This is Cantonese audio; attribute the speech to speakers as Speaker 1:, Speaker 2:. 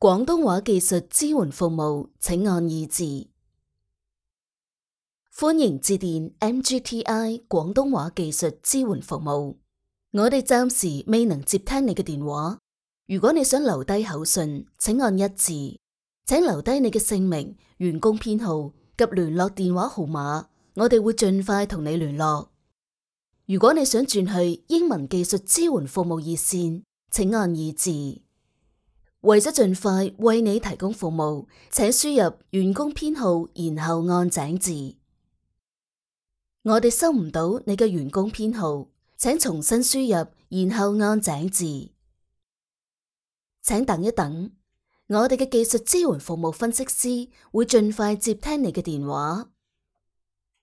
Speaker 1: 廣東話技術支援服務，請按2字。歡迎致電 MGTI 廣東話技術支援服務，我哋暫時未能接聽你嘅電話。如果你想留低口訊，請按1字。請留低你嘅姓名、員工編號及聯絡電話號碼，我哋會盡快同你聯絡。如果你想轉去英文技術支援服務熱線，請按2字。為咗盡快為你提供服務，請輸入員工編號，然後按井字。我哋收唔到你嘅員工編號，請重新輸入，然後按井字。請等一等，我哋嘅技術支援服務分析師會盡快接聽你嘅電話。